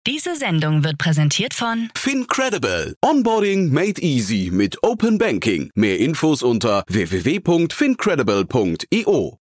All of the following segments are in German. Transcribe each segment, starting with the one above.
Diese Sendung wird präsentiert von FinCredible. Onboarding made easy mit Open Banking. Mehr Infos unter www.fincredible.io.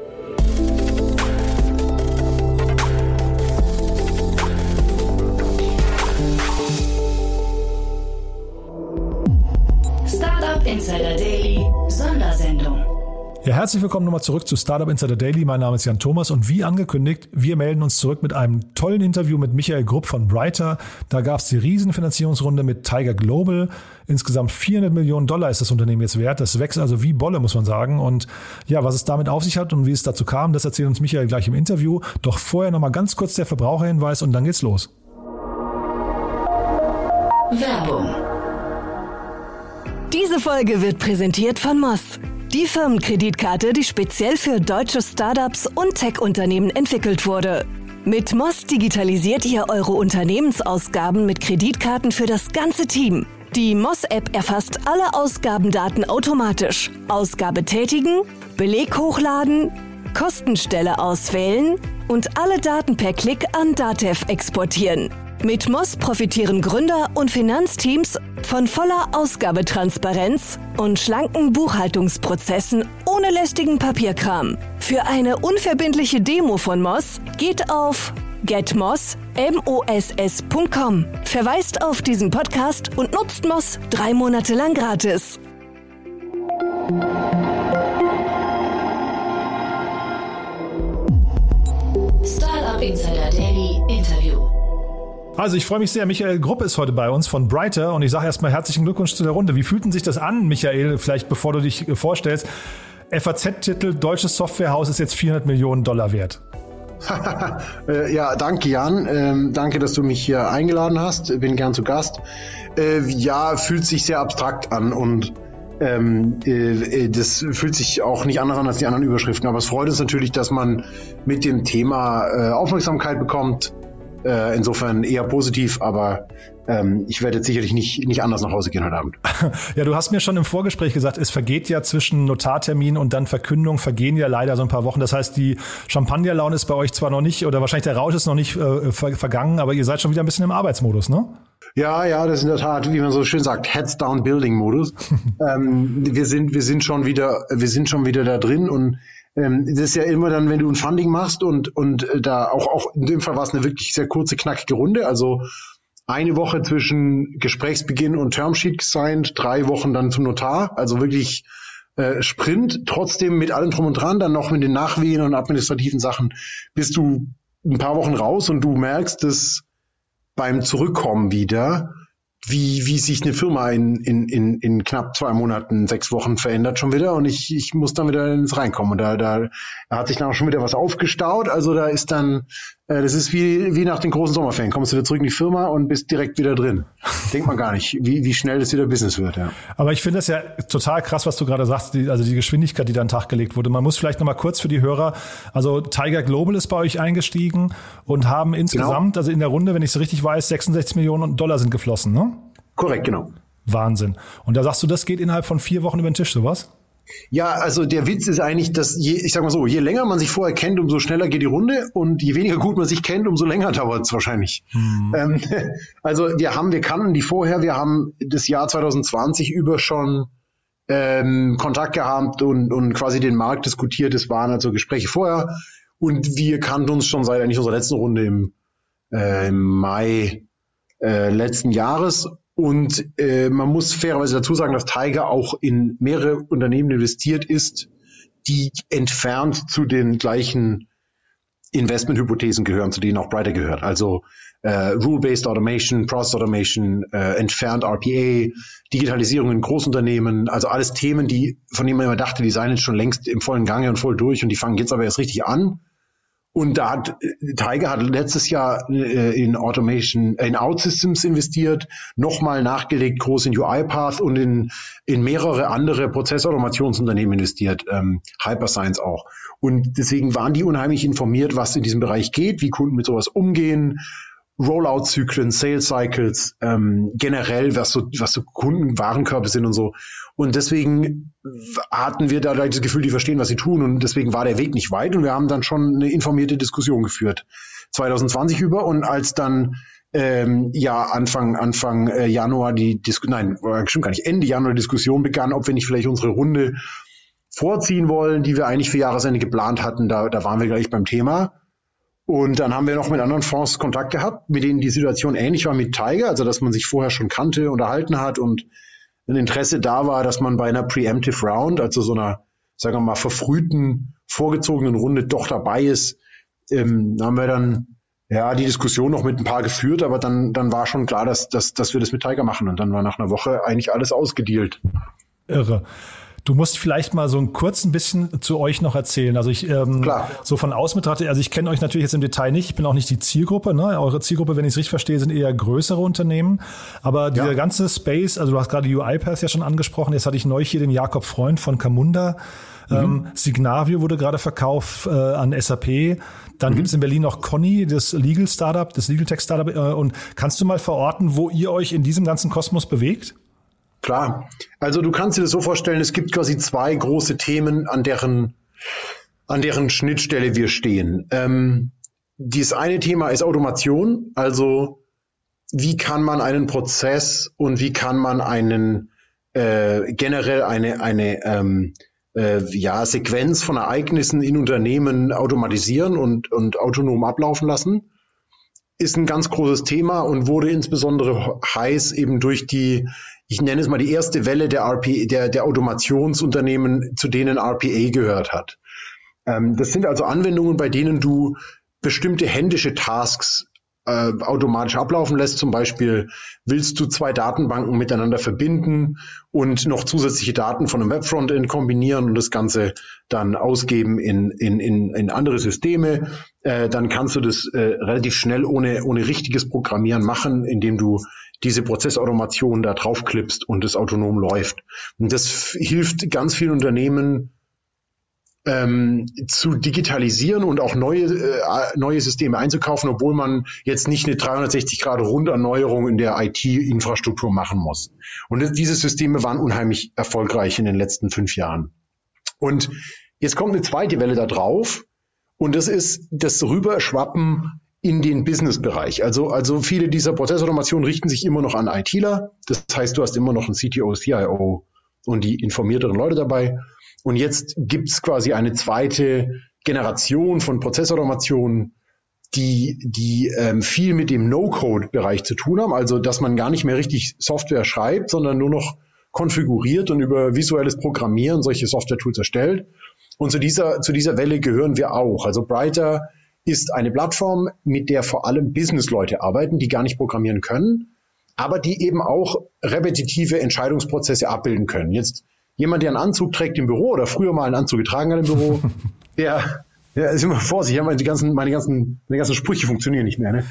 Startup Insider Daily Sondersendung. Ja, herzlich willkommen nochmal zurück zu Startup Insider Daily. Mein Name ist Jan Thomas und wie angekündigt, wir melden uns zurück mit einem tollen Interview mit Michael Grupp von Brighter. Da gab es die Riesenfinanzierungsrunde mit Tiger Global. Insgesamt $400 Millionen ist das Unternehmen jetzt wert. Das wächst also wie Bolle, muss man sagen. Und ja, was es damit auf sich hat und wie es dazu kam, das erzählt uns Michael gleich im Interview. Doch vorher nochmal ganz kurz der Verbraucherhinweis und dann geht's los. Werbung. Diese Folge wird präsentiert von Moss. Die Firmenkreditkarte, die speziell für deutsche Startups und Tech-Unternehmen entwickelt wurde. Mit Moss digitalisiert ihr eure Unternehmensausgaben mit Kreditkarten für das ganze Team. Die Moss-App erfasst alle Ausgabendaten automatisch. Ausgabe tätigen, Beleg hochladen, Kostenstelle auswählen und alle Daten per Klick an Datev exportieren. Mit Moss profitieren Gründer und Finanzteams von voller Ausgabetransparenz und schlanken Buchhaltungsprozessen ohne lästigen Papierkram. Für eine unverbindliche Demo von Moss geht auf getmoss.com. Verweist auf diesen Podcast und nutzt Moss 3 Monate lang gratis. Startup Insider Daily Interview. Also ich freue mich sehr, Michael Grupp ist heute bei uns von Brighter und ich sage erstmal herzlichen Glückwunsch zu der Runde. Wie fühlt denn sich das an, Michael, vielleicht bevor du dich vorstellst? FAZ-Titel, deutsches Softwarehaus ist jetzt $400 Millionen wert. Ja, danke Jan, danke, dass du mich hier eingeladen hast, bin gern zu Gast. Ja, fühlt sich sehr abstrakt an und das fühlt sich auch nicht anders an als die anderen Überschriften, aber es freut uns natürlich, dass man mit dem Thema Aufmerksamkeit bekommt. Insofern eher positiv, aber ich werde jetzt sicherlich nicht anders nach Hause gehen heute Abend. Ja, du hast mir schon im Vorgespräch gesagt, es vergeht ja zwischen Notartermin und dann Verkündung, vergehen ja leider so ein paar Wochen. Das heißt, die Champagnerlaune ist bei euch zwar noch nicht, oder wahrscheinlich der Rausch ist noch nicht vergangen, aber ihr seid schon wieder ein bisschen im Arbeitsmodus, ne? Ja, das ist in der Tat, wie man so schön sagt, Heads-down-Building-Modus. Wir sind schon wieder da drin und das ist ja immer dann, wenn du ein Funding machst und da auch in dem Fall war es eine wirklich sehr kurze, knackige Runde, also eine Woche zwischen Gesprächsbeginn und Termsheet gesigned, 3 Wochen dann zum Notar, also wirklich Sprint, trotzdem mit allem drum und dran, dann noch mit den Nachwehen und administrativen Sachen, bist du ein paar Wochen raus und du merkst, dass beim Zurückkommen wieder, wie sich eine Firma in knapp 2 Monaten, 6 Wochen verändert schon wieder und ich muss dann wieder ins Reinkommen und da hat sich dann auch schon wieder was aufgestaut, also da ist dann, das ist wie nach den großen Sommerferien, kommst du wieder zurück in die Firma und bist direkt wieder drin. Denkt man gar nicht, wie schnell das wieder Business wird, ja. Aber ich finde das ja total krass, was du gerade sagst, also die Geschwindigkeit, die da an den Tag gelegt wurde. Man muss vielleicht nochmal kurz für die Hörer, also Tiger Global ist bei euch eingestiegen und haben insgesamt, also in der Runde, wenn ich es richtig weiß, $66 Millionen sind geflossen, ne? Korrekt, genau. Wahnsinn. Und da sagst du, das geht innerhalb von 4 Wochen über den Tisch, sowas? Ja, also der Witz ist eigentlich, dass ich sag mal so, je länger man sich vorher kennt, umso schneller geht die Runde und je weniger gut man sich kennt, umso länger dauert es wahrscheinlich. Also wir kannten die vorher, wir haben das Jahr 2020 über schon Kontakt gehabt und quasi den Markt diskutiert. Es waren also Gespräche vorher und wir kannten uns schon seit eigentlich unserer letzten Runde im Mai letzten Jahres. Und man muss fairerweise dazu sagen, dass Tiger auch in mehrere Unternehmen investiert ist, die entfernt zu den gleichen Investmenthypothesen gehören, zu denen auch Brighter gehört. Also Rule-Based Automation, Process Automation, entfernt RPA, Digitalisierung in Großunternehmen, also alles Themen, von denen man immer dachte, die seien jetzt schon längst im vollen Gange und voll durch und die fangen jetzt aber erst richtig an. Und Tiger hat letztes Jahr in Automation, in OutSystems investiert, nochmal nachgelegt, groß in UiPath und in mehrere andere Prozessautomationsunternehmen investiert, Hyperscience auch. Und deswegen waren die unheimlich informiert, was in diesem Bereich geht, wie Kunden mit sowas umgehen, Rollout-Zyklen, Sales-Cycles, generell, was so Kundenwarenkörbe sind und so. Und deswegen hatten wir da das Gefühl, die verstehen, was sie tun. Und deswegen war der Weg nicht weit. Und wir haben dann schon eine informierte Diskussion geführt 2020 über. Und als dann Anfang Januar Ende Januar die Diskussion begann, ob wir nicht vielleicht unsere Runde vorziehen wollen, die wir eigentlich für Jahresende geplant hatten. Da waren wir gleich beim Thema. Und dann haben wir noch mit anderen Fonds Kontakt gehabt, mit denen die Situation ähnlich war mit Tiger, also dass man sich vorher schon kannte, unterhalten hat und ein Interesse da war, dass man bei einer Preemptive Round, also so einer, sagen wir mal, verfrühten, vorgezogenen Runde doch dabei ist. Haben wir dann die Diskussion noch mit ein paar geführt, aber dann war schon klar, dass wir das mit Tiger machen. Und dann war nach einer Woche eigentlich alles ausgedealt. Irre. Du musst vielleicht mal so ein kurz ein bisschen zu euch noch erzählen. Also ich so von außen betrachtet, also ich kenne euch natürlich jetzt im Detail nicht, ich bin auch nicht die Zielgruppe. Ne? Eure Zielgruppe, wenn ich es richtig verstehe, sind eher größere Unternehmen. Aber dieser ganze Space, also du hast gerade UiPath ja schon angesprochen, jetzt hatte ich neulich hier den Jakob Freund von Camunda. Signavio wurde gerade verkauft an SAP. Dann gibt es in Berlin noch Conny, das Legal Startup, das Legal Tech Startup. Und kannst du mal verorten, wo ihr euch in diesem ganzen Kosmos bewegt? Klar. Also du kannst dir das so vorstellen, es gibt quasi zwei große Themen, an deren Schnittstelle wir stehen. Das eine Thema ist Automation, also wie kann man einen Prozess und wie kann man einen generell eine Sequenz von Ereignissen in Unternehmen automatisieren und autonom ablaufen lassen, ist ein ganz großes Thema und wurde insbesondere heiß eben durch die, ich nenne es mal die erste Welle der Automationsunternehmen, zu denen RPA gehört hat. Das sind also Anwendungen, bei denen du bestimmte händische Tasks automatisch ablaufen lässt. Zum Beispiel willst du zwei Datenbanken miteinander verbinden und noch zusätzliche Daten von einem Webfrontend kombinieren und das Ganze dann ausgeben in andere Systeme. Dann kannst du das relativ schnell ohne richtiges Programmieren machen, indem du diese Prozessautomation da draufklippst und es autonom läuft. Und das hilft ganz vielen Unternehmen, zu digitalisieren und auch neue Systeme einzukaufen, obwohl man jetzt nicht eine 360-Grad-Runderneuerung in der IT-Infrastruktur machen muss. Und diese Systeme waren unheimlich erfolgreich in den letzten 5 Jahren. Und jetzt kommt eine zweite Welle da drauf und das ist das Rüberschwappen in den Business-Bereich. Also viele dieser Prozessautomationen richten sich immer noch an ITler. Das heißt, du hast immer noch einen CTO, CIO und die informierteren Leute dabei. Und jetzt gibt's quasi eine zweite Generation von Prozessautomationen, die viel mit dem No-Code-Bereich zu tun haben. Also, dass man gar nicht mehr richtig Software schreibt, sondern nur noch konfiguriert und über visuelles Programmieren solche Software-Tools erstellt. Und zu dieser Welle gehören wir auch. Also Brighter ist eine Plattform, mit der vor allem Business-Leute arbeiten, die gar nicht programmieren können, aber die eben auch repetitive Entscheidungsprozesse abbilden können. Jetzt jemand, der einen Anzug trägt im Büro oder früher mal einen Anzug getragen hat im Büro, der ist immer vorsichtig, meine ganzen Sprüche funktionieren nicht mehr. Ne?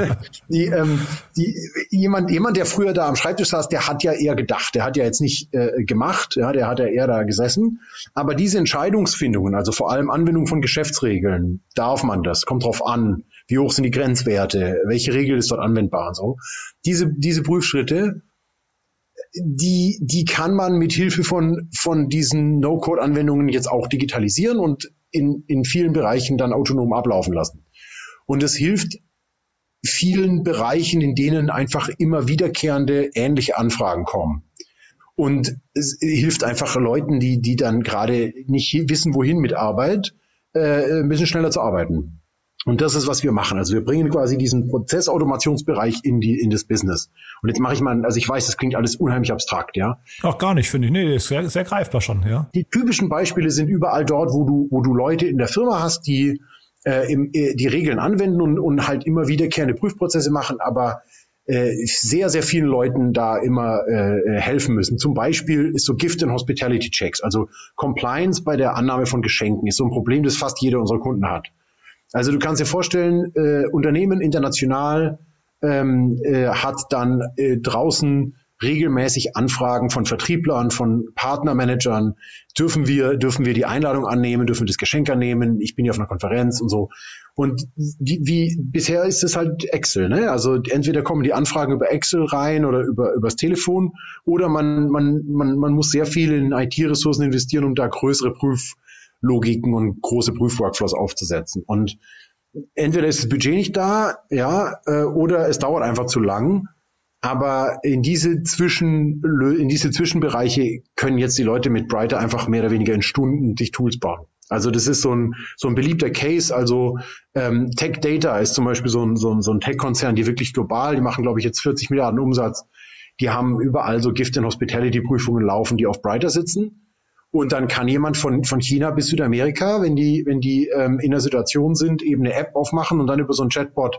Jemand, der früher da am Schreibtisch saß, der hat ja eher gedacht, der hat ja jetzt nicht gemacht, ja, der hat ja eher da gesessen. Aber diese Entscheidungsfindungen, also vor allem Anwendung von Geschäftsregeln, darf man das, kommt drauf an, wie hoch sind die Grenzwerte, welche Regel ist dort anwendbar und so. Diese Prüfschritte, die kann man mit Hilfe von diesen No-Code-Anwendungen jetzt auch digitalisieren und in vielen Bereichen dann autonom ablaufen lassen. Und es hilft vielen Bereichen, in denen einfach immer wiederkehrende ähnliche Anfragen kommen. Und es hilft einfach Leuten, die dann gerade nicht wissen, wohin mit Arbeit, ein bisschen schneller zu arbeiten. Und das ist, was wir machen. Also wir bringen quasi diesen Prozessautomationsbereich in das Business. Und jetzt mache ich mal, also ich weiß, das klingt alles unheimlich abstrakt, ja. Ach, gar nicht, finde ich. Nee, ist sehr, sehr greifbar schon, ja. Die typischen Beispiele sind überall dort, wo du Leute in der Firma hast, die die Regeln anwenden und halt immer wiederkehrende Prüfprozesse machen, aber sehr, sehr vielen Leuten da immer helfen müssen. Zum Beispiel ist so Gift and Hospitality Checks, also Compliance bei der Annahme von Geschenken, ist so ein Problem, das fast jeder unserer Kunden hat. Also du kannst dir vorstellen, Unternehmen international hat dann draußen regelmäßig Anfragen von Vertrieblern, von Partnermanagern. Dürfen wir die Einladung annehmen? Dürfen wir das Geschenk annehmen? Ich bin ja auf einer Konferenz und so. Und wie bisher ist es halt Excel, ne? Also entweder kommen die Anfragen über Excel rein oder übers Telefon, oder man muss sehr viel in IT-Ressourcen investieren, um da größere Prüflogiken und große Prüfworkflows aufzusetzen. Und entweder ist das Budget nicht da, ja, oder es dauert einfach zu lang. Aber in diese Zwischenbereiche können jetzt die Leute mit Brighter einfach mehr oder weniger in Stunden sich Tools bauen. Also das ist so ein beliebter Case. Also Tech Data ist zum Beispiel so ein Tech-Konzern, die wirklich global, die machen, glaube ich, jetzt 40 Milliarden Umsatz. Die haben überall so Gift- and Hospitality-Prüfungen laufen, die auf Brighter sitzen. Und dann kann jemand von China bis Südamerika, wenn die in der Situation sind, eben eine App aufmachen und dann über so ein Chatbot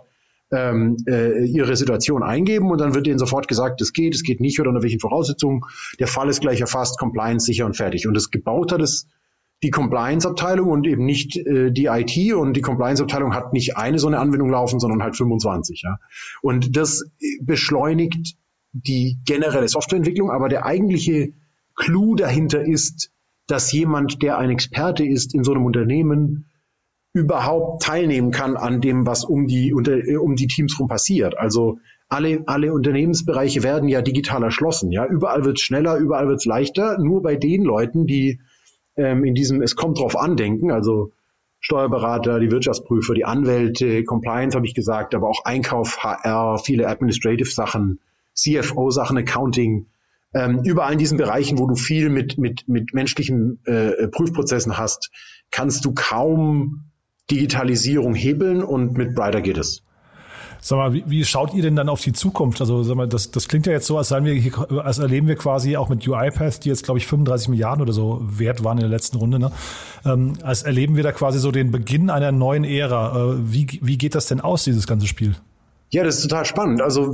ihre Situation eingeben und dann wird denen sofort gesagt, es geht nicht oder unter welchen Voraussetzungen. Der Fall ist gleich erfasst, Compliance sicher und fertig. Und das gebaut hat es die Compliance-Abteilung und eben nicht die IT, und die Compliance-Abteilung hat nicht eine so eine Anwendung laufen, sondern halt 25. Ja. Und das beschleunigt die generelle Softwareentwicklung, aber der eigentliche Clou dahinter ist, dass jemand, der ein Experte ist in so einem Unternehmen, überhaupt teilnehmen kann an dem, was um die Teams rum passiert. Also alle Unternehmensbereiche werden ja digital erschlossen. Ja, überall wird es schneller, überall wird es leichter. Nur bei den Leuten, die in diesem Es kommt drauf an denken, also Steuerberater, die Wirtschaftsprüfer, die Anwälte, Compliance habe ich gesagt, aber auch Einkauf, HR, viele Administrative Sachen, CFO-Sachen, Accounting, überall in diesen Bereichen, wo du viel mit menschlichen Prüfprozessen hast, kannst du kaum Digitalisierung hebeln, und mit Brighter geht es. Sag mal, wie schaut ihr denn dann auf die Zukunft? Also sag mal, das klingt ja jetzt so, als erleben wir quasi auch mit UiPath, die jetzt, glaube ich, 35 Milliarden oder so wert waren in der letzten Runde, ne? Als erleben wir da quasi so den Beginn einer neuen Ära. Wie geht das denn aus, dieses ganze Spiel? Ja, das ist total spannend. Also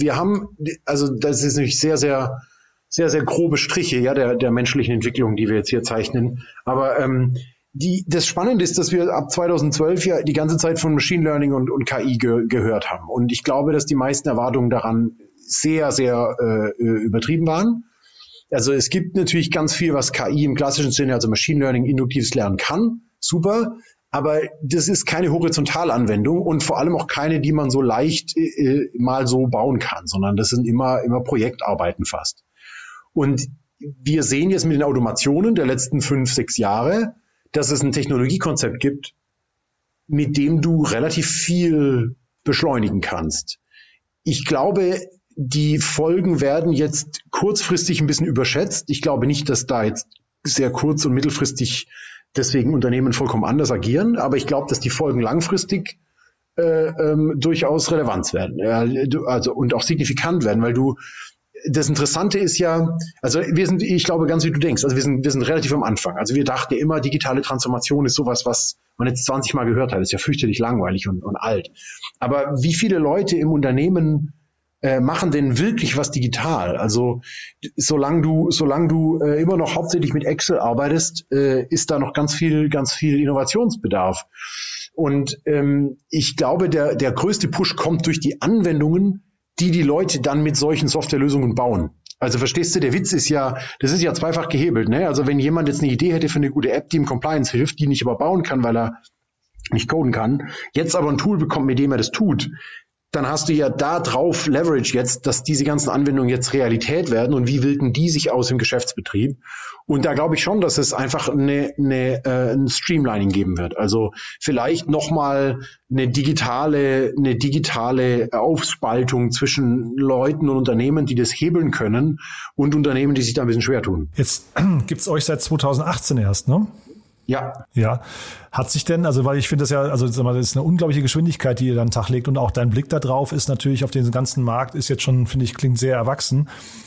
das ist nämlich sehr, sehr, sehr, sehr grobe Striche, ja, der menschlichen Entwicklung, die wir jetzt hier zeichnen. Aber das Spannende ist, dass wir ab 2012 ja die ganze Zeit von Machine Learning und KI gehört haben. Und ich glaube, dass die meisten Erwartungen daran sehr, sehr übertrieben waren. Also es gibt natürlich ganz viel, was KI im klassischen Sinne, also Machine Learning, induktives Lernen kann. Super. Aber das ist keine Horizontalanwendung und vor allem auch keine, die man so leicht mal so bauen kann, sondern das sind immer Projektarbeiten fast. Und wir sehen jetzt mit den Automationen der letzten 5-6 Jahre, dass es ein Technologiekonzept gibt, mit dem du relativ viel beschleunigen kannst. Ich glaube, die Folgen werden jetzt kurzfristig ein bisschen überschätzt. Ich glaube nicht, dass da jetzt sehr kurz- und mittelfristig deswegen Unternehmen vollkommen anders agieren, aber ich glaube, dass die Folgen langfristig durchaus Relevanz werden, also und auch signifikant werden, weil das Interessante ist ja, also ich glaube ganz wie du denkst, also wir sind relativ am Anfang. Also wir dachten ja immer, digitale Transformation ist sowas, was man jetzt 20 Mal gehört hat. Das ist ja fürchterlich langweilig und alt. Aber wie viele Leute im Unternehmen machen denn wirklich was digital? Also solange du immer noch hauptsächlich mit Excel arbeitest, ist da noch ganz viel Innovationsbedarf. Und ich glaube, der größte Push kommt durch die Anwendungen, die Leute dann mit solchen Softwarelösungen bauen. Also verstehst du, der Witz ist ja, das ist ja zweifach gehebelt, ne? Also wenn jemand jetzt eine Idee hätte für eine gute App, die ihm Compliance hilft, die nicht aber bauen kann, weil er nicht coden kann, jetzt aber ein Tool bekommt, mit dem er das tut, dann hast du ja da drauf Leverage jetzt, dass diese ganzen Anwendungen jetzt Realität werden, und wie wirken die sich aus im Geschäftsbetrieb? Und da glaube ich schon, dass es einfach ein Streamlining geben wird. Also vielleicht nochmal eine digitale Aufspaltung zwischen Leuten und Unternehmen, die das hebeln können, und Unternehmen, die sich da ein bisschen schwer tun. Jetzt gibt's euch seit 2018 erst, ne? Ja. Ja. Hat sich denn, also weil ich finde das ja, also sag mal, das ist eine unglaubliche Geschwindigkeit, die ihr dann an den Tag legt, und auch dein Blick da drauf ist natürlich auf den ganzen Markt, ist jetzt schon, finde ich, klingt sehr erwachsen.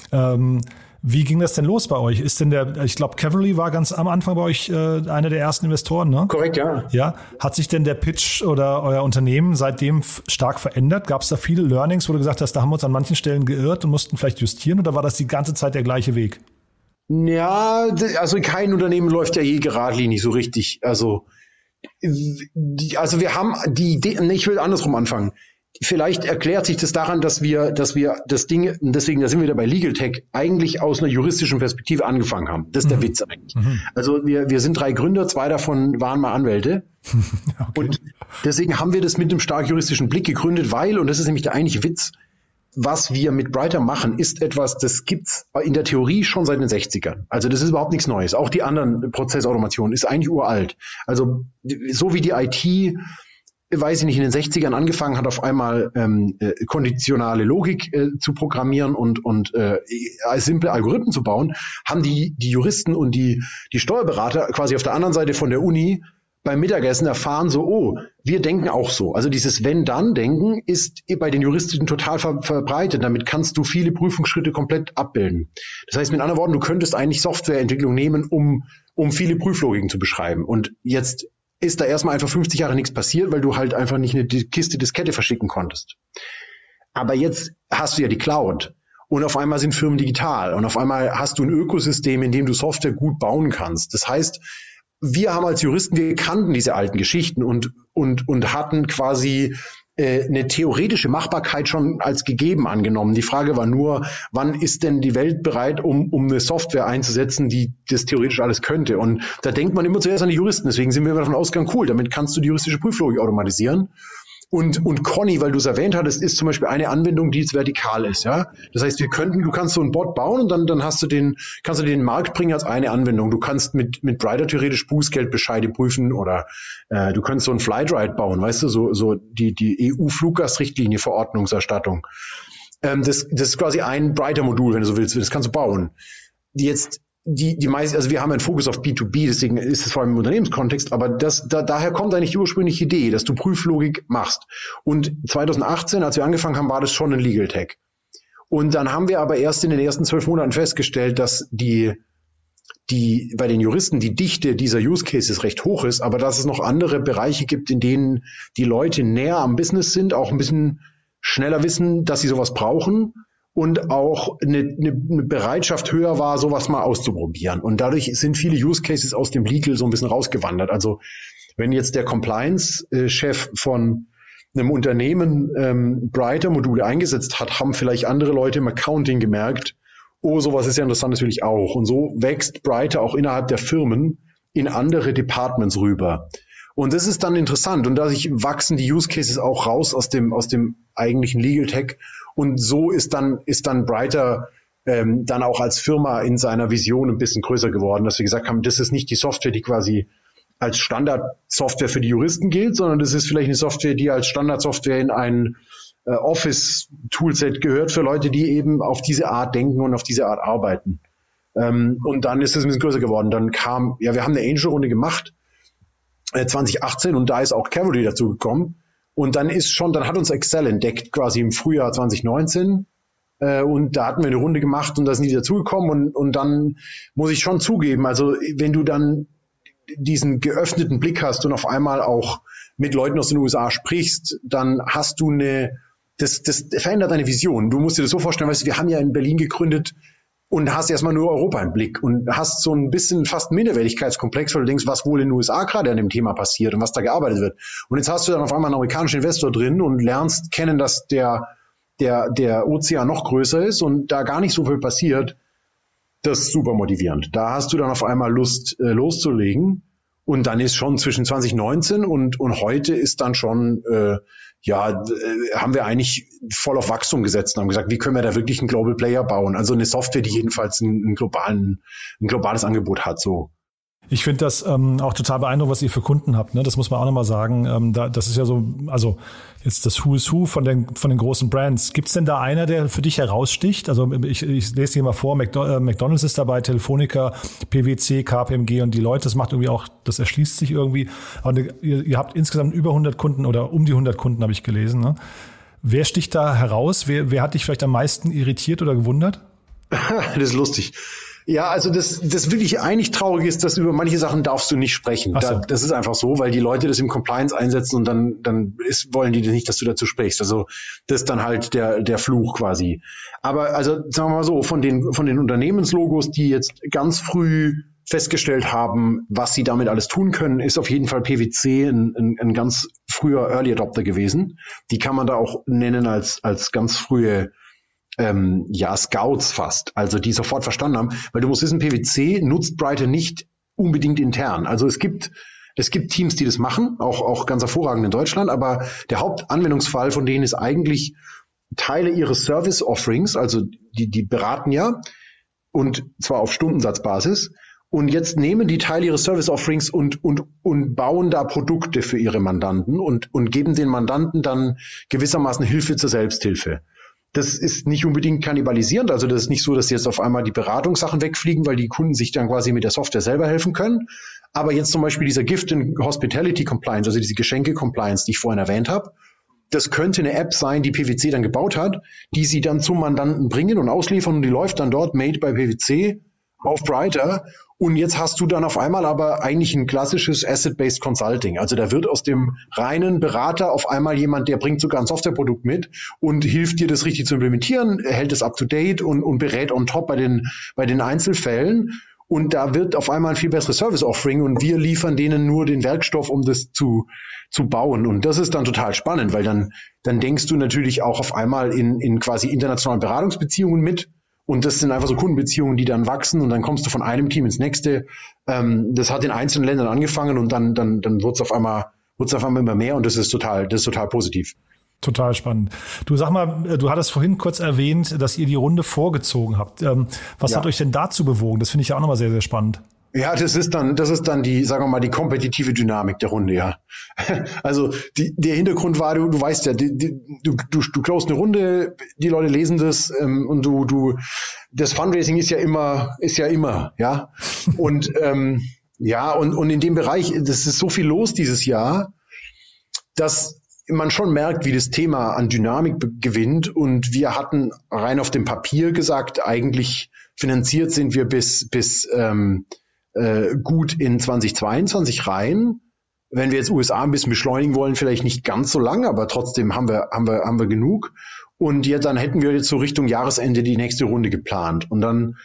Wie ging das denn los bei euch? Ist denn ich glaube, Cavalry war ganz am Anfang bei euch einer der ersten Investoren, ne? Korrekt, ja. Ja. Hat sich denn der Pitch oder euer Unternehmen seitdem stark verändert? Gab es da viele Learnings, wo du gesagt hast, da haben wir uns an manchen Stellen geirrt und mussten vielleicht justieren, oder war das die ganze Zeit der gleiche Weg? Ja, also kein Unternehmen läuft ja je geradlinig so richtig. Also wir haben die Idee, ich will andersrum anfangen. Vielleicht erklärt sich das daran, dass wir das Ding, deswegen, da sind wir wieder bei Legal Tech, eigentlich aus einer juristischen Perspektive angefangen haben. Das ist der Witz eigentlich. Also wir sind 3 Gründer, 2 davon waren mal Anwälte. Okay. Und deswegen haben wir das mit einem stark juristischen Blick gegründet, weil, und das ist nämlich der eigentliche Witz, was wir mit Brighter machen, ist etwas, das gibt's in der Theorie schon seit den 60ern. Also das ist überhaupt nichts Neues. Auch die anderen Prozessautomationen ist eigentlich uralt. Also so wie die IT weiß ich nicht, in den 60ern angefangen hat, auf einmal konditionale Logik zu programmieren und simple Algorithmen zu bauen, haben die Juristen und die Steuerberater quasi auf der anderen Seite von der Uni beim Mittagessen erfahren so, oh, wir denken auch so. Also dieses Wenn-Dann-Denken ist bei den Juristen total verbreitet. Damit kannst du viele Prüfungsschritte komplett abbilden. Das heißt, mit anderen Worten, du könntest eigentlich Softwareentwicklung nehmen, um viele Prüflogiken zu beschreiben. Und jetzt ist da erstmal einfach 50 Jahre nichts passiert, weil du halt einfach nicht eine Kiste Diskette verschicken konntest. Aber jetzt hast du ja die Cloud. Und auf einmal sind Firmen digital. Und auf einmal hast du ein Ökosystem, in dem du Software gut bauen kannst. Das heißt, wir haben als Juristen, wir kannten diese alten Geschichten und hatten quasi eine theoretische Machbarkeit schon als gegeben angenommen. Die Frage war nur, wann ist denn die Welt bereit, um eine Software einzusetzen, die das theoretisch alles könnte? Und da denkt man immer zuerst an die Juristen. Deswegen sind wir immer davon ausgegangen, cool, damit kannst du die juristische Prüflogik automatisieren. Und Conny, weil du es erwähnt hattest, ist zum Beispiel eine Anwendung, die jetzt vertikal ist, ja. Das heißt, du kannst so einen Bot bauen und dann kannst du den Markt bringen als eine Anwendung. Du kannst mit Brighter theoretisch Bußgeldbescheide prüfen oder du kannst so einen Flightride bauen, weißt du, so die EU-Fluggast-Richtlinie Verordnungserstattung. Das ist quasi ein Brighter-Modul, wenn du so willst. Das kannst du bauen. Jetzt die meisten, also wir haben einen Fokus auf B2B, deswegen ist es vor allem im Unternehmenskontext, aber daher kommt eigentlich die ursprüngliche Idee, dass du Prüflogik machst. Und 2018, als wir angefangen haben, war das schon ein Legal Tech. Und dann haben wir aber erst in den ersten 12 Monaten festgestellt, dass bei den Juristen die Dichte dieser Use Cases recht hoch ist, aber dass es noch andere Bereiche gibt, in denen die Leute näher am Business sind, auch ein bisschen schneller wissen, dass sie sowas brauchen. Und auch eine Bereitschaft höher war, sowas mal auszuprobieren. Und dadurch sind viele Use Cases aus dem Legal so ein bisschen rausgewandert. Also wenn jetzt der Compliance-Chef von einem Unternehmen Brighter-Module eingesetzt hat, haben vielleicht andere Leute im Accounting gemerkt, oh, sowas ist ja interessant, das will ich auch. Und so wächst Brighter auch innerhalb der Firmen in andere Departments rüber. Und das ist dann interessant. Und dadurch wachsen die Use Cases auch raus aus dem eigentlichen Legal Tech. Und so ist dann Brighter dann auch als Firma in seiner Vision ein bisschen größer geworden, dass wir gesagt haben, das ist nicht die Software, die quasi als Standardsoftware für die Juristen gilt, sondern das ist vielleicht eine Software, die als Standardsoftware in ein Office-Toolset gehört für Leute, die eben auf diese Art denken und auf diese Art arbeiten. Und dann ist es ein bisschen größer geworden. Dann wir haben eine Angel-Runde gemacht, 2018, und da ist auch Cavalry dazu gekommen. Und dann hat uns Excel entdeckt, quasi im Frühjahr 2019. Und da hatten wir eine Runde gemacht und da sind die dazugekommen. Und dann muss ich schon zugeben, also wenn du dann diesen geöffneten Blick hast und auf einmal auch mit Leuten aus den USA sprichst, dann hast du das verändert deine Vision. Du musst dir das so vorstellen, weißt du, wir haben ja in Berlin gegründet und hast erstmal nur Europa im Blick und hast so ein bisschen fast einen Minderwertigkeitskomplex, weil du denkst, was wohl in den USA gerade an dem Thema passiert und was da gearbeitet wird. Und jetzt hast du dann auf einmal einen amerikanischen Investor drin und lernst kennen, dass der Ozean noch größer ist und da gar nicht so viel passiert. Das ist super motivierend. Da hast du dann auf einmal Lust, loszulegen. Und dann ist schon zwischen 2019 und heute ist dann schon, haben wir eigentlich voll auf Wachstum gesetzt und haben gesagt, wie können wir da wirklich einen Global Player bauen? Also eine Software, die jedenfalls ein globales Angebot hat, so. Ich finde das auch total beeindruckend, was ihr für Kunden habt. Ne? Das muss man auch nochmal sagen. Das ist ja so, also jetzt das Who is Who von den großen Brands. Gibt es denn da einer, der für dich heraussticht? Also ich lese hier mal vor, McDonald's ist dabei, Telefonica, PwC, KPMG und die Leute. Das macht irgendwie auch, das erschließt sich irgendwie. Aber ihr habt insgesamt über 100 Kunden oder um die 100 Kunden, habe ich gelesen. Ne? Wer sticht da heraus? Wer hat dich vielleicht am meisten irritiert oder gewundert? Das ist lustig. Ja, also das wirklich eigentlich traurig ist, dass über manche Sachen darfst du nicht sprechen. So. Das ist einfach so, weil die Leute das im Compliance einsetzen und dann wollen die nicht, dass du dazu sprichst. Also das ist dann halt der Fluch quasi. Aber also sagen wir mal so, von den Unternehmenslogos, die jetzt ganz früh festgestellt haben, was sie damit alles tun können, ist auf jeden Fall PwC ein ganz früher Early Adopter gewesen. Die kann man da auch nennen als ganz frühe Scouts fast, also die sofort verstanden haben, weil du musst wissen, PwC nutzt Brighter nicht unbedingt intern. Also es gibt Teams, die das machen, auch ganz hervorragend in Deutschland, aber der Hauptanwendungsfall von denen ist eigentlich Teile ihres Service Offerings, also die beraten ja, und zwar auf Stundensatzbasis. Und jetzt nehmen die Teil ihres Service Offerings und bauen da Produkte für ihre Mandanten und geben den Mandanten dann gewissermaßen Hilfe zur Selbsthilfe. Das ist nicht unbedingt kannibalisierend, also das ist nicht so, dass jetzt auf einmal die Beratungssachen wegfliegen, weil die Kunden sich dann quasi mit der Software selber helfen können. Aber jetzt zum Beispiel dieser Gift and Hospitality Compliance, also diese Geschenke-Compliance, die ich vorhin erwähnt habe, das könnte eine App sein, die PwC dann gebaut hat, die sie dann zum Mandanten bringen und ausliefern und die läuft dann dort, made by PwC, auf Brighter. Und jetzt hast du dann auf einmal aber eigentlich ein klassisches Asset-Based Consulting. Also da wird aus dem reinen Berater auf einmal jemand, der bringt sogar ein Softwareprodukt mit und hilft dir, das richtig zu implementieren, hält es up to date und berät on top bei den Einzelfällen. Und da wird auf einmal ein viel besseres Service-Offering und wir liefern denen nur den Werkstoff, um das zu bauen. Und das ist dann total spannend, weil dann denkst du natürlich auch auf einmal in quasi internationalen Beratungsbeziehungen mit. Und das sind einfach so Kundenbeziehungen, die dann wachsen und dann kommst du von einem Team ins nächste. Das hat in einzelnen Ländern angefangen und dann wird's auf einmal immer mehr und das ist total positiv. Total spannend. Du sag mal, du hattest vorhin kurz erwähnt, dass ihr die Runde vorgezogen habt. Was hat euch denn dazu bewogen? Das finde ich ja auch nochmal sehr, sehr spannend. Ja, das ist dann die, sagen wir mal, die kompetitive Dynamik der Runde, ja. Also der Hintergrund war, du weißt ja, du closest eine Runde, die Leute lesen das und das Fundraising ist ja immer, ja. Und und in dem Bereich, das ist so viel los dieses Jahr, dass man schon merkt, wie das Thema an Dynamik gewinnt und wir hatten rein auf dem Papier gesagt, eigentlich finanziert sind wir bis gut in 2022 rein. Wenn wir jetzt USA ein bisschen beschleunigen wollen, vielleicht nicht ganz so lang, aber trotzdem haben wir genug. Und ja, dann hätten wir jetzt so Richtung Jahresende die nächste Runde geplant. Und dann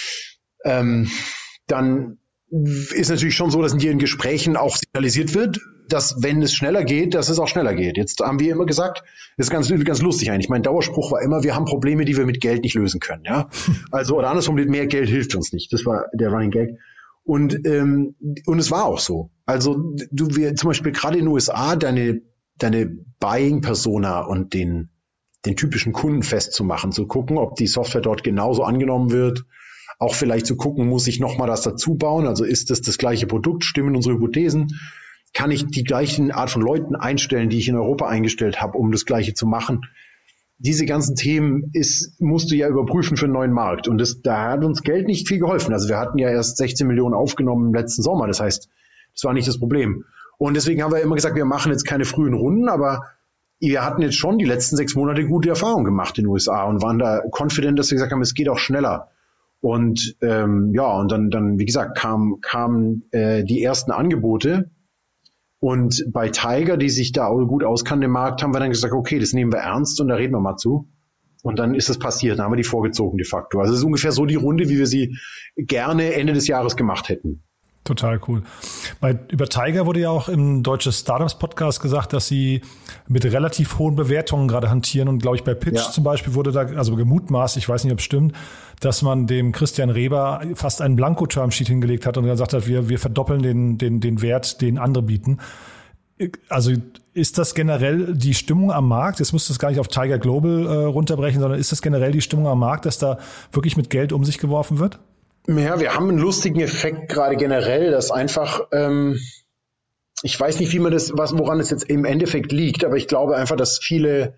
ist natürlich schon so, dass in ihren Gesprächen auch signalisiert wird, dass wenn es schneller geht, dass es auch schneller geht. Jetzt haben wir immer gesagt, das ist ganz lustig eigentlich. Mein Dauerspruch war immer, wir haben Probleme, die wir mit Geld nicht lösen können. Ja, also oder andersrum, mit mehr Geld hilft uns nicht. Das war der Running Gag. Und es war auch so. Also wir zum Beispiel gerade in den USA deine Buying-Persona und den typischen Kunden festzumachen, zu gucken, ob die Software dort genauso angenommen wird, auch vielleicht zu gucken, muss ich nochmal das dazu bauen, also ist das gleiche Produkt, stimmen unsere Hypothesen, kann ich die gleichen Art von Leuten einstellen, die ich in Europa eingestellt habe, um das Gleiche zu machen. Diese ganzen Themen musst du ja überprüfen für einen neuen Markt. Und da hat uns Geld nicht viel geholfen. Also wir hatten ja erst 16 Millionen aufgenommen im letzten Sommer. Das heißt, das war nicht das Problem. Und deswegen haben wir immer gesagt, wir machen jetzt keine frühen Runden, aber wir hatten jetzt schon die letzten 6 Monate gute Erfahrungen gemacht in den USA und waren da confident, dass wir gesagt haben, es geht auch schneller. Und und dann, wie gesagt, kamen die ersten Angebote. Und bei Tiger, die sich da gut auskannt im Markt, haben wir dann gesagt, okay, das nehmen wir ernst und da reden wir mal zu. Und dann ist es passiert, dann haben wir die vorgezogen de facto. Also es ist ungefähr so die Runde, wie wir sie gerne Ende des Jahres gemacht hätten. Total cool. Über Tiger wurde ja auch im Deutsches Startups Podcast gesagt, dass sie mit relativ hohen Bewertungen gerade hantieren. Und glaube ich, bei Pitch zum Beispiel wurde da also gemutmaßt, ich weiß nicht, ob es stimmt, dass man dem Christian Reber fast einen Blanko-Termsheet hingelegt hat und gesagt hat, wir verdoppeln den Wert, den andere bieten. Also ist das generell die Stimmung am Markt? Jetzt musst du es gar nicht auf Tiger Global runterbrechen, sondern ist das generell die Stimmung am Markt, dass da wirklich mit Geld um sich geworfen wird? Ja, wir haben einen lustigen Effekt gerade generell, dass einfach, ich weiß nicht, woran es jetzt im Endeffekt liegt, aber ich glaube einfach, dass viele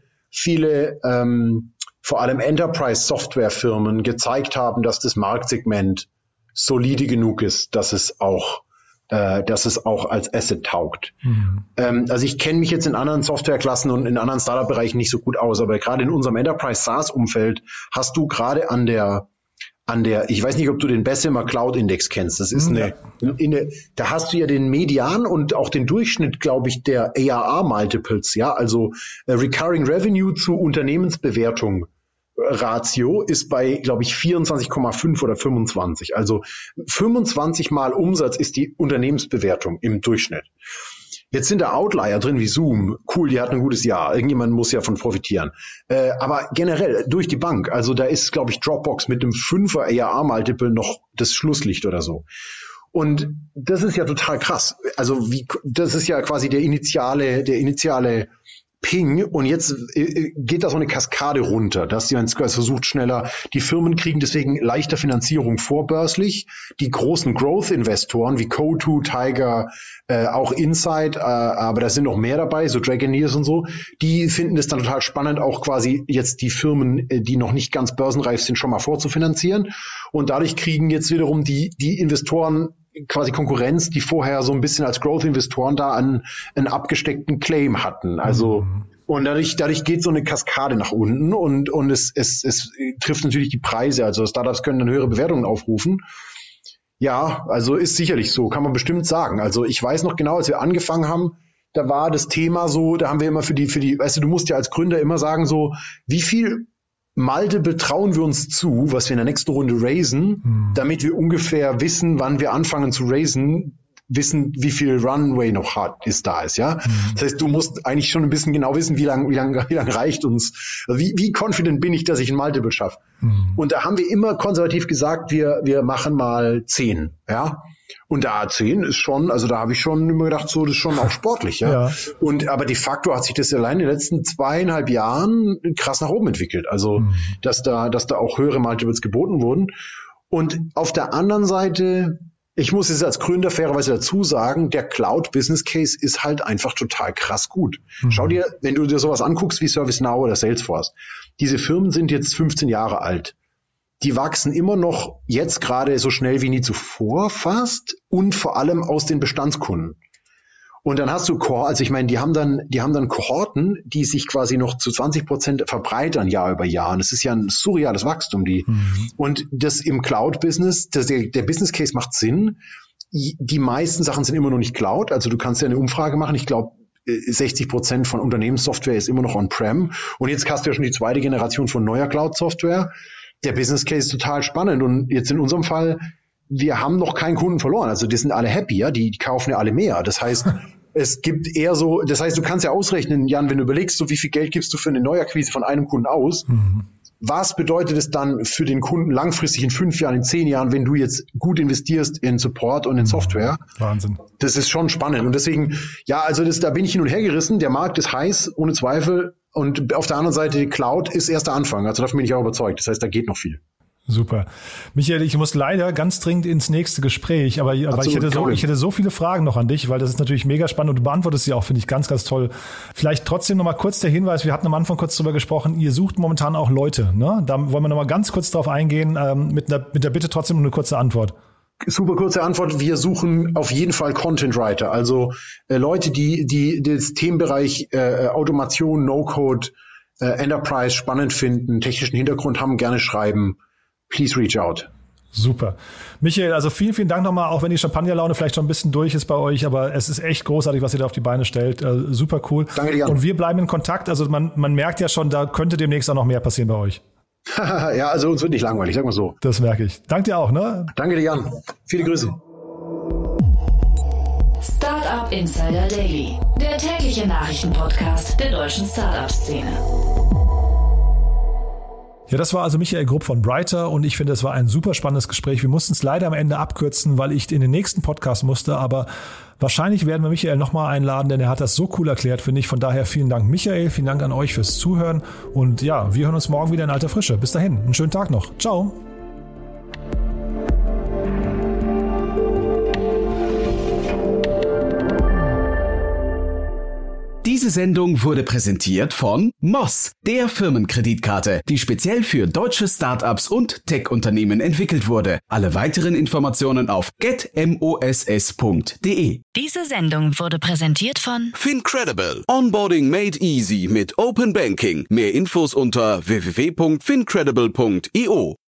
vor allem Enterprise-Software-Firmen gezeigt haben, dass das Marktsegment solide genug ist, dass es auch als Asset taugt. Mhm. Also ich kenne mich jetzt in anderen Softwareklassen und in anderen Startup-Bereichen nicht so gut aus, aber gerade in unserem Enterprise-SaaS-Umfeld hast du gerade an der, ich weiß nicht, ob du den Bessemer Cloud Index kennst. Das ist da hast du ja den Median und auch den Durchschnitt, glaube ich, der ARR Multiples, ja, also Recurring Revenue zu Unternehmensbewertung Ratio ist bei, glaube ich, 24,5 oder 25. Also 25 mal Umsatz ist die Unternehmensbewertung im Durchschnitt. Jetzt sind da Outlier drin wie Zoom. Cool, die hat ein gutes Jahr. Irgendjemand muss ja von profitieren. Aber generell durch die Bank. Also da ist, glaube ich, Dropbox mit einem 5er ARR-Multiple noch das Schlusslicht oder so. Und das ist ja total krass. Also das ist ja quasi der initiale Ping, und jetzt geht da so eine Kaskade runter, dass man versucht schneller, die Firmen kriegen deswegen leichter Finanzierung vorbörslich, die großen Growth-Investoren wie Coatue, Tiger, auch Insight, aber da sind noch mehr dabei, so Dragoneers und so, die finden es dann total spannend, auch quasi jetzt die Firmen, die noch nicht ganz börsenreif sind, schon mal vorzufinanzieren, und dadurch kriegen jetzt wiederum die Investoren quasi Konkurrenz, die vorher so ein bisschen als Growth-Investoren da einen abgesteckten Claim hatten. Also, und dadurch geht so eine Kaskade nach unten, und es trifft natürlich die Preise. Also Startups können dann höhere Bewertungen aufrufen. Ja, also ist sicherlich so, kann man bestimmt sagen. Also ich weiß noch genau, als wir angefangen haben, da war das Thema so, da haben wir immer für die, weißt du musst ja als Gründer immer sagen so, wie viel Multiple trauen wir uns zu, was wir in der nächsten Runde raisen, damit wir ungefähr wissen, wann wir anfangen zu raisen, wissen, wie viel Runway noch da ist, ja. Das heißt, du musst eigentlich schon ein bisschen genau wissen, wie lang reicht uns, also wie confident bin ich, dass ich ein Multiple schaffe. Und da haben wir immer konservativ gesagt, wir machen mal 10, ja. Und da 10 ist schon, also da habe ich schon immer gedacht, so, das ist schon auch sportlich, ja. Aber de facto hat sich das allein in den letzten 2,5 Jahren krass nach oben entwickelt. Also, dass da auch höhere Multiples geboten wurden. Und auf der anderen Seite, ich muss jetzt als Gründer fairerweise dazu sagen, der Cloud-Business Case ist halt einfach total krass gut. Schau dir, wenn du dir sowas anguckst wie ServiceNow oder Salesforce, diese Firmen sind jetzt 15 Jahre alt. Die wachsen immer noch jetzt gerade so schnell wie nie zuvor fast, und vor allem aus den Bestandskunden. Und dann hast du also ich meine, die haben dann Kohorten, die sich quasi noch zu 20% verbreitern Jahr über Jahr. Und das ist ja ein surreales Wachstum, Und das im Cloud-Business, der Business Case macht Sinn. Die meisten Sachen sind immer noch nicht Cloud. Also du kannst ja eine Umfrage machen. Ich glaube, 60% von Unternehmenssoftware ist immer noch on-prem. Und jetzt hast du ja schon die zweite Generation von neuer Cloud-Software. Der Business Case ist total spannend, und jetzt in unserem Fall, wir haben noch keinen Kunden verloren, also die sind alle happy, ja, die kaufen ja alle mehr. Das heißt, es gibt eher so, das heißt, du kannst ja ausrechnen, Jan, wenn du überlegst, so wie viel Geld gibst du für eine Neuakquise von einem Kunden aus, was bedeutet es dann für den Kunden langfristig in 5 Jahren, in 10 Jahren, wenn du jetzt gut investierst in Support und in Software? Wahnsinn. Das ist schon spannend, und deswegen, ja, also da bin ich hin und her gerissen, der Markt ist heiß, ohne Zweifel. Und auf der anderen Seite, Cloud ist erst der Anfang. Also davon bin ich auch überzeugt. Das heißt, da geht noch viel. Super. Michael, ich muss leider ganz dringend ins nächste Gespräch, aber ich hätte so viele Fragen noch an dich, weil das ist natürlich mega spannend, und du beantwortest sie auch, finde ich, ganz, ganz toll. Vielleicht trotzdem noch mal kurz der Hinweis, wir hatten am Anfang kurz drüber gesprochen, ihr sucht momentan auch Leute, ne? Da wollen wir noch mal ganz kurz drauf eingehen, mit der Bitte trotzdem eine kurze Antwort. Super kurze Antwort. Wir suchen auf jeden Fall Content Writer, also Leute, die das Themenbereich Automation, No-Code, Enterprise spannend finden, technischen Hintergrund haben, gerne schreiben. Please reach out. Super. Michael, also vielen, vielen Dank nochmal, auch wenn die Champagnerlaune vielleicht schon ein bisschen durch ist bei euch, aber es ist echt großartig, was ihr da auf die Beine stellt. Super cool. Danke dir. Und wir bleiben in Kontakt. Also man merkt ja schon, da könnte demnächst auch noch mehr passieren bei euch. Ja, also uns wird nicht langweilig, sag mal so. Das merke ich. Danke dir auch, ne? Danke dir, Jan. Viele Grüße. Startup Insider Daily, der tägliche Nachrichtenpodcast der deutschen Startup-Szene. Ja, das war also Michael Grupp von Brighter, und ich finde, es war ein super spannendes Gespräch. Wir mussten es leider am Ende abkürzen, weil ich in den nächsten Podcast musste, aber wahrscheinlich werden wir Michael nochmal einladen, denn er hat das so cool erklärt, finde ich. Von daher vielen Dank, Michael, vielen Dank an euch fürs Zuhören, und ja, wir hören uns morgen wieder in alter Frische. Bis dahin, einen schönen Tag noch. Ciao. Diese Sendung wurde präsentiert von Moss, der Firmenkreditkarte, die speziell für deutsche Startups und Tech-Unternehmen entwickelt wurde. Alle weiteren Informationen auf getmoss.de. Diese Sendung wurde präsentiert von FinCredible. Onboarding made easy mit Open Banking. Mehr Infos unter www.fincredible.io.